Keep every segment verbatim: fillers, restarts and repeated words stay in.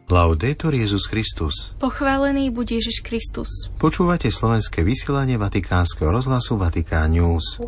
Laudetur Jesus Christus. Pochválený buď Ježiš Kristus. Počúvate slovenské vysielanie Vatikánskeho rozhlasu Vatikán News.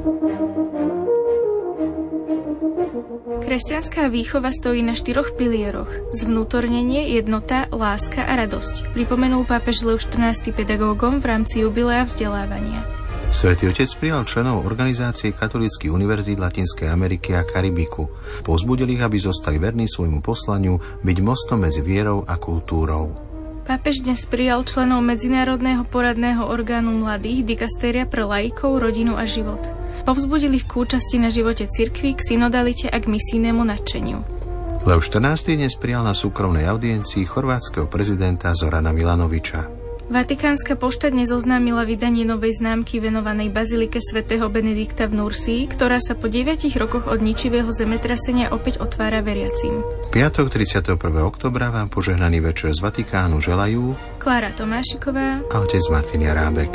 Kresťanská výchova stojí na štyroch pilieroch. Zvnútornenie, jednota, láska a radosť. Pripomenul pápež Leoš štrnásty pedagógom v rámci jubilea vzdelávania. Svätý Otec prijal členov organizácie katolíckych univerzít Latinskej Ameriky a Karibiku. Povzbudil ich, aby zostali verní svojmu poslaniu byť mostom medzi vierou a kultúrou. Pápež dnes prijal členov Medzinárodného poradného orgánu mladých Dikastéria pre laikov, rodinu a život. Povzbudil ich k účasti na živote cirkvi, k synodalite a k misijnému nadšeniu. Leoš štrnásty dnes prijal na súkromnej audiencii chorvátskeho prezidenta Zorana Milanoviča. Vatikánska pošta dnes oznámila vydanie novej známky venovanej bazilike svätého Benedikta v Nursii, ktorá sa po deviatich rokoch od ničivého zemetrasenia opäť otvára veriacim. Piatok tridsiateho prvého októbra vám požehnaný večer z Vatikánu želajú Klára Tomášiková a otec Martin Jarábek.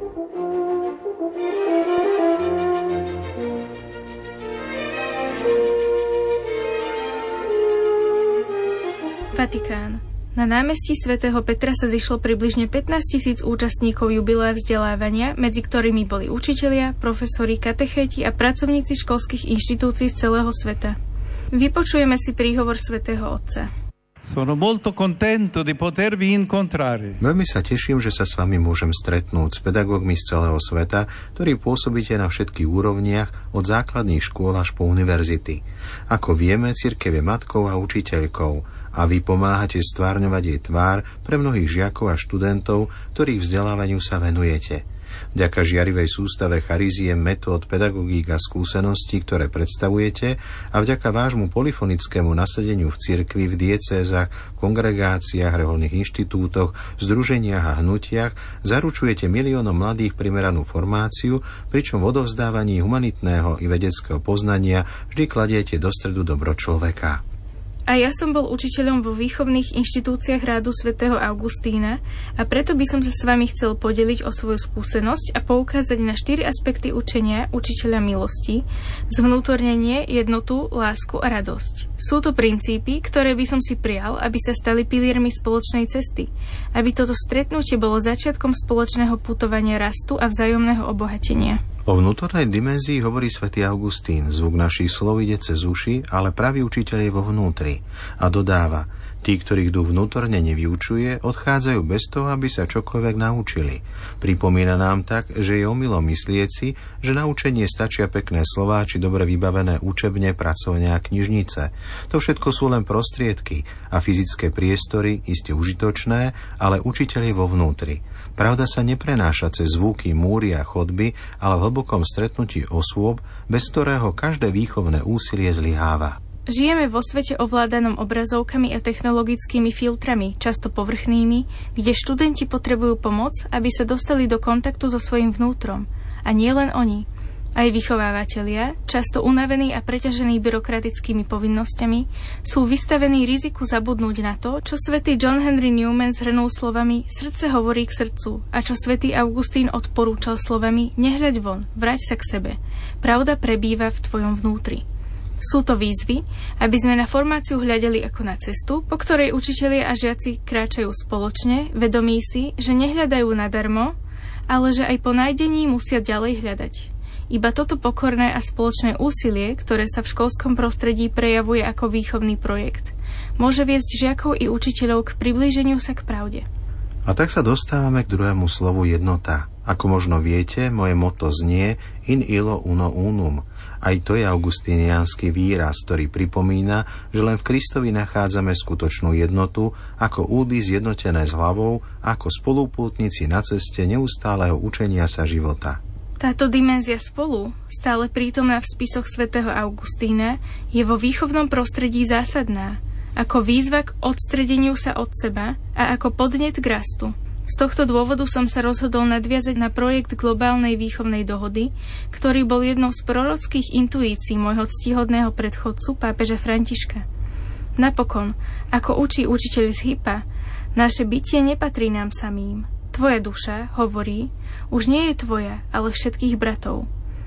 Vatikán. Na námestí svätého Petra sa zišlo približne pätnásť tisíc účastníkov jubilea vzdelávania, medzi ktorými boli učitelia, profesori, katechéti a pracovníci školských inštitúcií z celého sveta. Vypočujeme si príhovor svätého Otca. Sono molto contento di potervi incontrare. Veľmi sa teším, že sa s vami môžem stretnúť s pedagógmi z celého sveta, ktorí pôsobíte na všetkých úrovniach od základných škôl až po univerzity. Ako vieme, cirkev je matkou a učiteľkou a vy pomáhate stvárňovať jej tvár pre mnohých žiakov a študentov, ktorých vzdelávaniu sa venujete. Vďaka žiarivej sústave chariziem, metód, pedagogík a skúseností, ktoré predstavujete, a vďaka vášmu polyfonickému nasadeniu v cirkvi, v diecézach, v kongregáciách, reholných inštitútoch, združeniach a hnutiach zaručujete miliónom mladých primeranú formáciu, pričom v odovzdávaní humanitného i vedeckého poznania vždy kladiete do stredu dobro človeka. A ja som bol učiteľom vo výchovných inštitúciách rádu svätého Augustína a preto by som sa s vami chcel podeliť o svoju skúsenosť a poukázať na štyri aspekty učenia učiteľa milosti: zvnútornenie, jednotu, lásku a radosť. Sú to princípy, ktoré by som si prijal, aby sa stali piliermi spoločnej cesty, aby toto stretnutie bolo začiatkom spoločného putovania rastu a vzájomného obohatenia. O vnútornej dimenzii hovorí svätý Augustín. Zvuk našich slov ide cez uši, ale pravý učiteľ je vo vnútri. A dodáva, tí, ktorých duch vnútorne nevyučuje, odchádzajú bez toho, aby sa čokoľvek naučili. Pripomína nám tak, že je omylom myslieť si, že na učenie stačia pekné slová či dobre vybavené učebne, pracovne a knižnice. To všetko sú len prostriedky a fyzické priestory, iste užitočné, ale učiteľ je vo vnútri. Pravda sa neprenáša cez zvuky, múry a chodby, ale v hlbokom stretnutí osôb, bez ktorého každé výchovné úsilie zlyháva. Žijeme vo svete ovládanom obrazovkami a technologickými filtrami, často povrchnými, kde študenti potrebujú pomoc, aby sa dostali do kontaktu so svojím vnútrom. A nie len oni. Aj vychovávatelia, často unavení a preťažení byrokratickými povinnosťami, sú vystavení riziku zabudnúť na to, čo svätý John Henry Newman zhrnul slovami "srdce hovorí k srdcu" a čo svätý Augustín odporúčal slovami "nehľaď von, vráť sa k sebe. Pravda prebýva v tvojom vnútri". Sú to výzvy, aby sme na formáciu hľadeli ako na cestu, po ktorej učitelia a žiaci kráčajú spoločne, vedomí si, že nehľadajú nadarmo, ale že aj po nájdení musia ďalej hľadať. Iba toto pokorné a spoločné úsilie, ktoré sa v školskom prostredí prejavuje ako výchovný projekt, môže viesť žiakov i učiteľov k priblíženiu sa k pravde. A tak sa dostávame k druhému slovu jednota. Ako možno viete, moje motto znie in illo uno unum. Aj to je augustiniánsky výraz, ktorý pripomína, že len v Kristovi nachádzame skutočnú jednotu, ako údy zjednotené s hlavou, ako spolupútnici na ceste neustáleho učenia sa života. Táto dimenzia spolu, stále prítomná v spisoch svätého Augustína, je vo výchovnom prostredí zásadná, ako výzva k odstredeniu sa od seba a ako podnet k rastu. Z tohto dôvodu som sa rozhodol nadviazať na projekt globálnej výchovnej dohody, ktorý bol jednou z prorockých intuícií môjho ctihodného predchodcu, pápeža Františka. Napokon, ako učí učiteľ z Hippa, naše bytie nepatrí nám samým. Tvoja duša, hovorí, už nie je tvoja, ale všetkých bratov.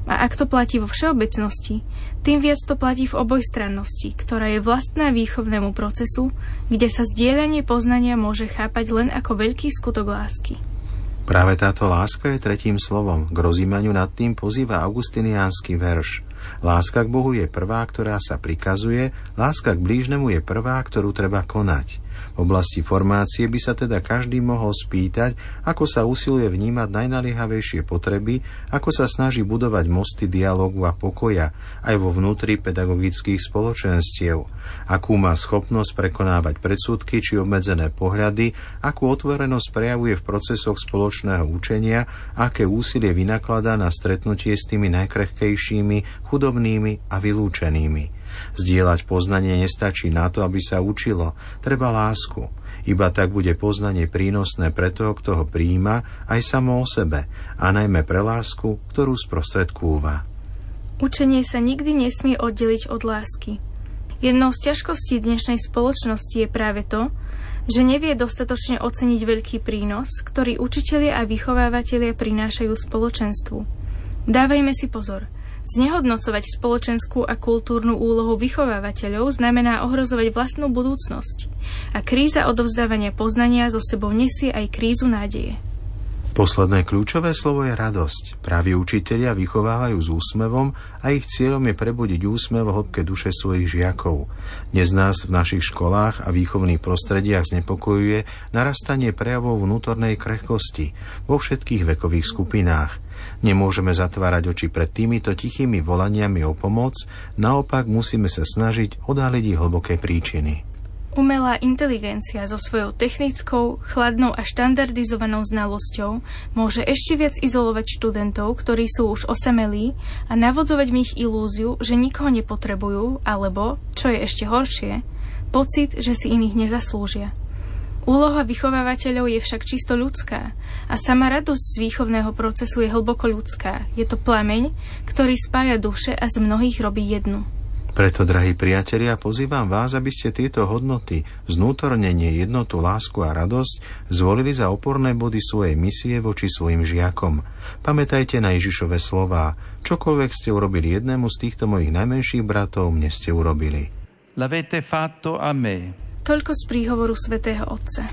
A ak to platí vo všeobecnosti, tým viac to platí v obojstrannosti, ktorá je vlastná výchovnému procesu, kde sa zdieľanie poznania môže chápať len ako veľký skutok lásky. Práve táto láska je tretím slovom. K rozímaniu nad tým pozýva augustiniánsky verš. Láska k Bohu je prvá, ktorá sa prikazuje, láska k blížnemu je prvá, ktorú treba konať. V oblasti formácie by sa teda každý mohol spýtať, ako sa usiluje vnímať najnaliehavejšie potreby, ako sa snaží budovať mosty dialógu a pokoja aj vo vnútri pedagogických spoločenstiev, akú má schopnosť prekonávať predsudky či obmedzené pohľady, akú otvorenosť prejavuje v procesoch spoločného učenia, aké úsilie vynakladá na stretnutie s tými najkrehkejšími, chudobnými a vylúčenými. Zdieľať poznanie nestačí na to, aby sa učilo. Treba lásku. Iba tak bude poznanie prínosné pre toho, kto ho prijíma, aj samo o sebe, a najmä pre lásku, ktorú sprostredkúva. Učenie sa nikdy nesmie oddeliť od lásky. Jednou z ťažkostí dnešnej spoločnosti je práve to, že nevie dostatočne oceniť veľký prínos, ktorý učitelia a vychovávatelia prinášajú spoločenstvu. Dávajme si pozor. Znehodnocovať spoločenskú a kultúrnu úlohu vychovávateľov znamená ohrozovať vlastnú budúcnosť. A kríza odovzdávania poznania so sebou nesie aj krízu nádeje. Posledné kľúčové slovo je radosť. Praví učitelia vychovávajú s úsmevom a ich cieľom je prebudiť úsmev v hĺbke duše svojich žiakov. Dnes nás v našich školách a výchovných prostrediach znepokojuje narastanie prejavov vnútornej krehkosti vo všetkých vekových skupinách. Nemôžeme zatvárať oči pred týmito tichými volaniami o pomoc, naopak musíme sa snažiť odhaliť ich hlboké príčiny. Umelá inteligencia so svojou technickou, chladnou a štandardizovanou znalosťou môže ešte viac izolovať študentov, ktorí sú už osamelí, a navodzovať v nich ilúziu, že nikoho nepotrebujú, alebo, čo je ešte horšie, pocit, že si iných nezaslúžia. Úloha vychovávateľov je však čisto ľudská a sama radosť z výchovného procesu je hlboko ľudská. Je to plameň, ktorý spája duše a z mnohých robí jednu. Preto, drahí priatelia, pozývam vás, aby ste tieto hodnoty, znútornenie, jednotu, lásku a radosť zvolili za oporné body svojej misie voči svojim žiakom. Pamätajte na Ježišove slová. Čokoľvek ste urobili jednému z týchto mojich najmenších bratov, mne ste urobili. L'avete fatto a me. Toľko z príhovoru svätého Otca.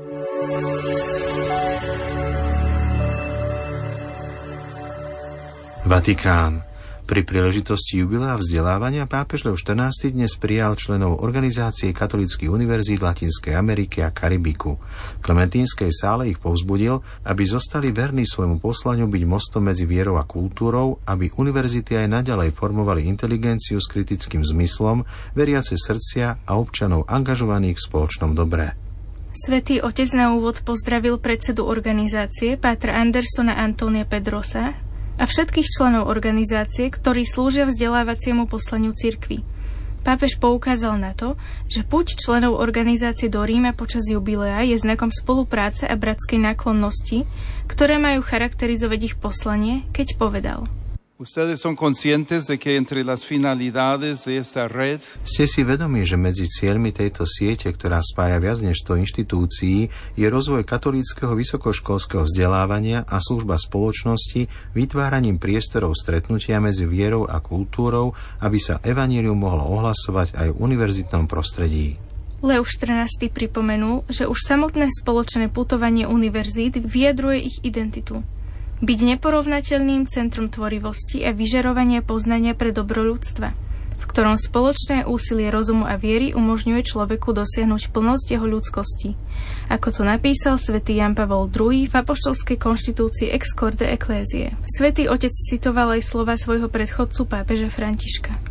Vatikán. Pri príležitosti jubilea vzdelávania pápež Lev štrnásty dnes prijal členov Organizácie katolíckych univerzít Latinskej Ameriky a Karibiku. V Klementínskej sále ich povzbudil, aby zostali verní svojmu poslaniu byť mostom medzi vierou a kultúrou, aby univerzity aj naďalej formovali inteligenciu s kritickým zmyslom, veriace srdcia a občanov angažovaných v spoločnom dobre. Svätý Otec na úvod pozdravil predsedu organizácie pátra Andersona Antónia Pedrosa a všetkých členov organizácie, ktorí slúžia vzdelávaciemu poslaniu cirkvi. Pápež poukázal na to, že púť členov organizácie do Ríma počas jubilea je znakom spolupráce a bratskej náklonnosti, ktoré majú charakterizovať ich poslanie, keď povedal: Ustedes son conscientes de que entre las finalidades de esta red Ste si vedomí, že medzi cieľmi tejto siete, ktorá spája viac než sto inštitúcií, je rozvoj katolíckeho vysokoškolského vzdelávania a služba spoločnosti vytváraním priestorov stretnutia medzi vierou a kultúrou, aby sa evanjelium mohlo ohlasovať aj v univerzitnom prostredí. Lev štrnásty pripomenul, že už samotné spoločné putovanie univerzít vyjadruje ich identitu. Byť neporovnateľným centrom tvorivosti a vyžarovania poznania pre dobro ľudstva, v ktorom spoločné úsilie rozumu a viery umožňuje človeku dosiahnuť plnosť jeho ľudskosti. Ako to napísal svätý Ján Pavol druhý v apoštolskej konštitúcii Ex Corde Ecclesiae. Svätý Otec citoval aj slova svojho predchodcu pápeža Františka.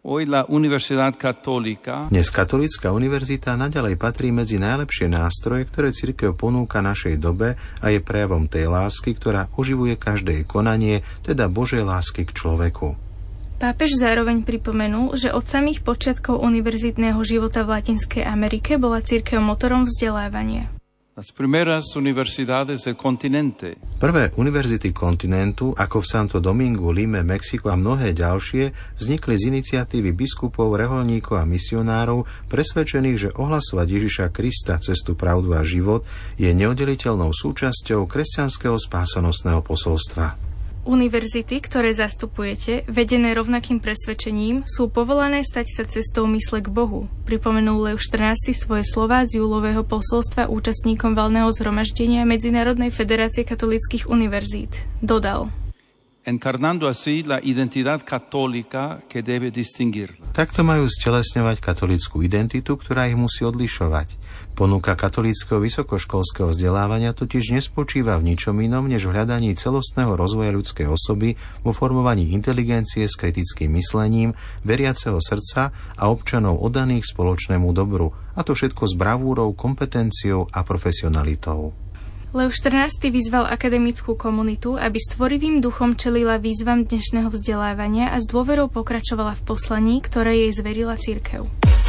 Dnes katolícka univerzita naďalej patrí medzi najlepšie nástroje, ktoré cirkev ponúka našej dobe a je prejavom tej lásky, ktorá oživuje každé konanie, teda Božej lásky k človeku. Pápež zároveň pripomenul, že od samých počiatkov univerzitného života v Latinskej Amerike bola cirkev motorom vzdelávania. Las primeras universidades del continente. Prvé univerzity kontinentu, ako v Santo Domingu, Lime, Mexiko a mnohé ďalšie, vznikli z iniciatívy biskupov, reholníkov a misionárov, presvedčených, že ohlasovať Ježiša Krista, cestu, pravdu a život je neoddeliteľnou súčasťou kresťanského spásonosného posolstva. Univerzity, ktoré zastupujete, vedené rovnakým presvedčením, sú povolané stať sa cestou mysle k Bohu. Pripomenul Leo štrnásty svoje slová z júlového posolstva účastníkom valného zhromaždenia Medzinárodnej federácie katolíckych univerzít. Dodal: encarnando así la identidad católica que debe distinguirla. Takto majú stelesňovať katolícku identitu, ktorá ich musí odlišovať. Ponuka katolíckeho vysokoškolského vzdelávania totiž nespočíva v ničom inom, než v hľadaní celostného rozvoja ľudskej osoby vo formovaní inteligencie s kritickým myslením, veriaceho srdca a občanov oddaných spoločnému dobru, a to všetko s bravúrou, kompetenciou a profesionalitou. Leo štrnásty vyzval akademickú komunitu, aby s tvorivým duchom čelila výzvam dnešného vzdelávania a s dôverou pokračovala v poslaní, ktoré jej zverila cirkev.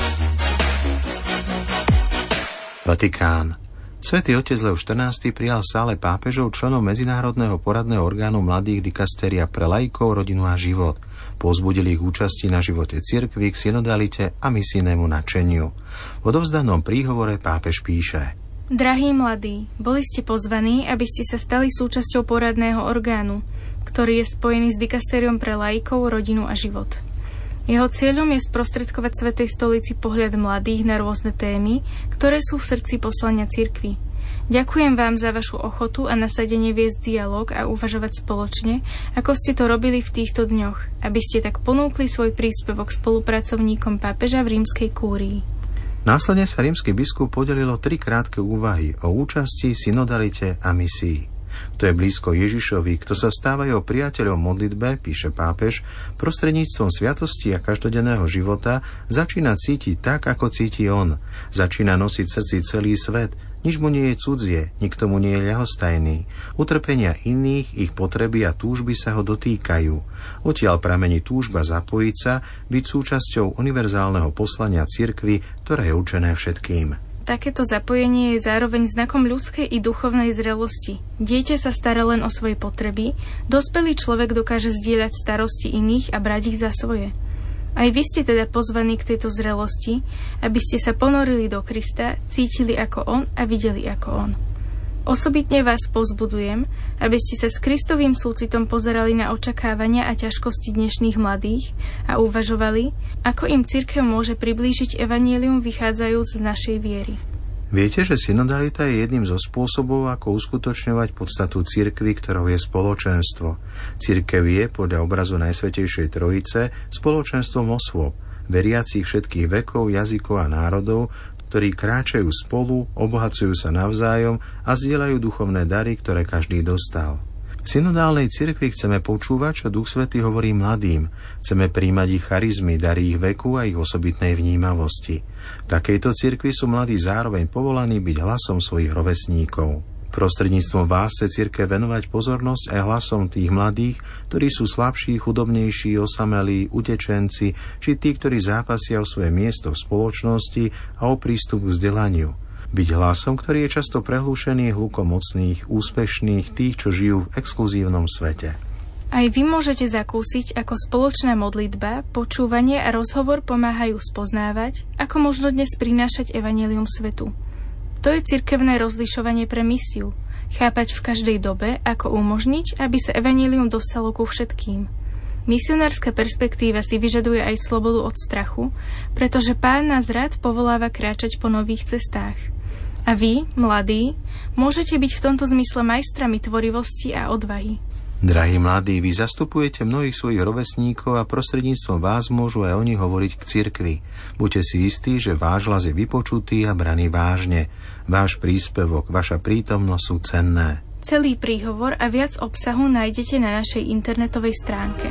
Vatikán. Svätý otec Leo štrnásty prijal v sále pápežov členov Medzinárodného poradného orgánu mladých dikasteria pre laikov, rodinu a život. Povzbudili ich účasti na živote cirkvi, k synodalite a misijnému nadšeniu. V odovzdanom príhovore pápež píše: Drahí mladí, boli ste pozvaní, aby ste sa stali súčasťou poradného orgánu, ktorý je spojený s dikasteriom pre laikov, rodinu a život. Jeho cieľom je sprostredkovať Svätej stolici pohľad mladých na rôzne témy, ktoré sú v srdci poslania cirkvi. Ďakujem vám za vašu ochotu a nasadenie viesť dialog a uvažovať spoločne, ako ste to robili v týchto dňoch, aby ste tak ponúkli svoj príspevok spolupracovníkom pápeža v rímskej kúrii. Následne sa rímsky biskup podelil o tri krátke úvahy o účasti, synodalite a misii. Kto je blízko Ježišovi, kto sa stáva jeho priateľom modlitbe, píše pápež, prostredníctvom sviatosti a každodenného života začína cítiť tak, ako cíti on. Začína nosiť v srdci celý svet. Nič mu nie je cudzie, nikto mu nie je ľahostajný. Utrpenia iných, ich potreby a túžby sa ho dotýkajú. Odtiaľ pramení túžba zapojiť sa, byť súčasťou univerzálneho poslania cirkvi, ktoré je určené všetkým. Takéto zapojenie je zároveň znakom ľudskej i duchovnej zrelosti. Dieťa sa stará len o svoje potreby, dospelý človek dokáže zdieľať starosti iných a brať ich za svoje. Aj vy ste teda pozvaní k tejto zrelosti, aby ste sa ponorili do Krista, cítili ako on a videli ako on. Osobitne vás povzbudzujem, aby ste sa s Kristovým súcitom pozerali na očakávania a ťažkosti dnešných mladých a uvažovali, ako im cirkev môže priblížiť evanjelium vychádzajúc z našej viery. Viete, že synodalita je jedným zo spôsobov, ako uskutočňovať podstatu cirkvi, ktorou je spoločenstvo. Cirkev je, podľa obrazu Najsvätejšej Trojice, spoločenstvom osôb, veriacich všetkých vekov, jazykov a národov, ktorí kráčajú spolu, obohacujú sa navzájom a zdieľajú duchovné dary, ktoré každý dostal. V synodálnej cirkvi chceme počúvať, čo Duch Svätý hovorí mladým. Chceme príjmať ich charizmy, dary ich veku a ich osobitnej vnímavosti. V takejto cirkvi sú mladí zároveň povolaní byť hlasom svojich rovesníkov. Prostredníctvom vás chce cirkev venovať pozornosť aj hlasom tých mladých, ktorí sú slabší, chudobnejší, osamelí, utečenci, či tí, ktorí zápasia o svoje miesto v spoločnosti a o prístup k vzdelaniu. Byť hlasom, ktorý je často prehlúšený hlukom mocných, úspešných, tých, čo žijú v exkluzívnom svete. Aj vy môžete zakúsiť, ako spoločná modlitba, počúvanie a rozhovor pomáhajú spoznávať, ako možno dnes prinášať evanjelium svetu. To je cirkevné rozlišovanie pre misiu. Chápať v každej dobe, ako umožniť, aby sa evanjelium dostalo ku všetkým. Misionárska perspektíva si vyžaduje aj slobodu od strachu, pretože Pán nás rád povoláva kráčať po nových cestách. A vy, mladí, môžete byť v tomto zmysle majstrami tvorivosti a odvahy. Drahí mladí, vy zastupujete mnohých svojich rovesníkov a prostredníctvom vás môžu aj oni hovoriť k cirkvi. Buďte si istí, že váš hlas je vypočutý a braný vážne. Váš príspevok, vaša prítomnosť sú cenné. Celý príhovor a viac obsahu nájdete na našej internetovej stránke.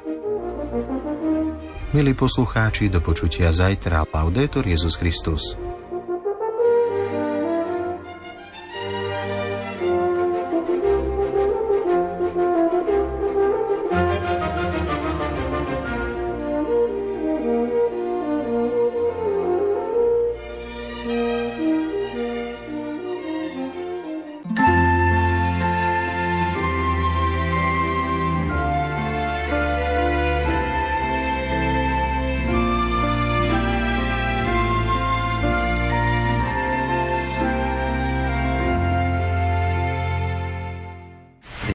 Milí poslucháči, do počutia zajtra. Laudetur Jesus Christus.